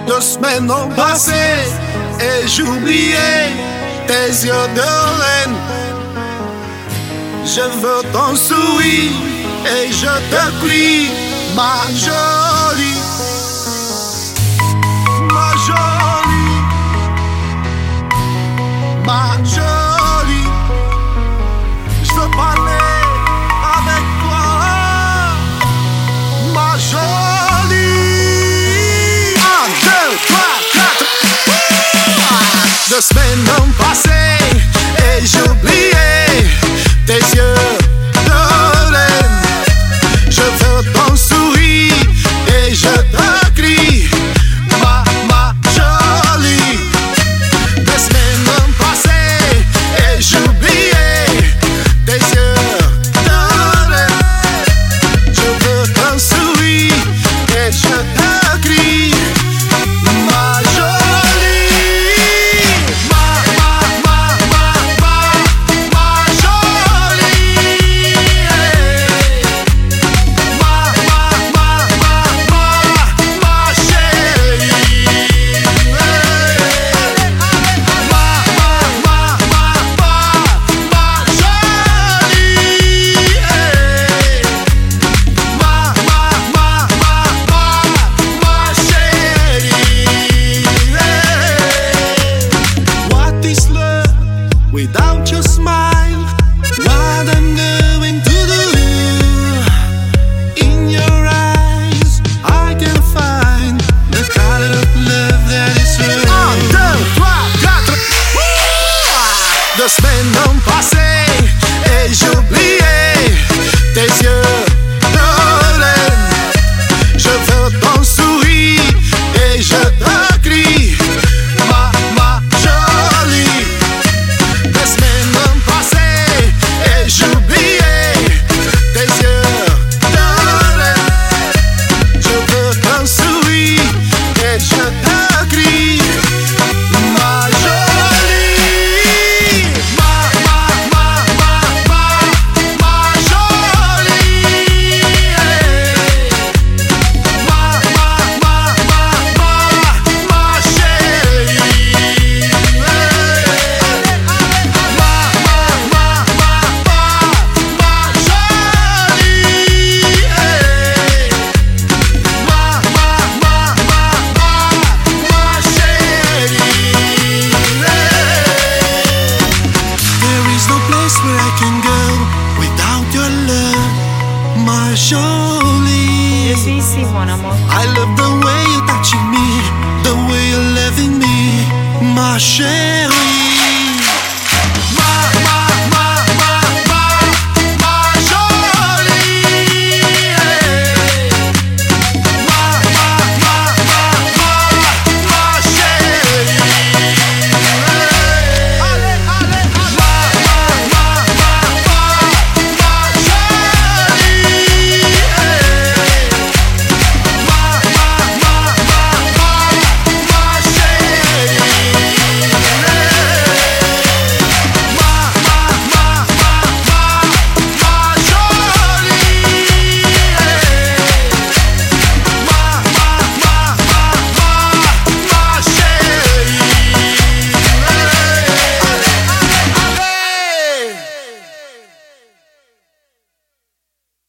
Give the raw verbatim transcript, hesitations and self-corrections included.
Deux semaines ont passé et j'oubliais tes yeux de reine. Je veux ton sourire et je te crie, ma jolie, ma jolie, ma jolie. Je veux parler avec toi, ma jolie. Un, deux, trois, quatre. Deux semaines ont passé et j'oubliais tes yeux de reine. Je veux ton sourire et je te crie, ma, ma jolie. Des semaines ont passé et j'oubliais tes yeux de reine. Je veux ton sourire et je te crie, ma jolie. Ma, ma, ma, ma, ma, ma jolie. Ma, ma, ma, ma, ma, ma chérie. Ma, ma, ma, ma, ma, ma jolie. Ma, ma, ma, ma, ma, ma chérie. What is love without your smile? What I'm going to do? In your eyes, I can find the color of love that is real. Un, deux, trois, quatre. Deux semaines ont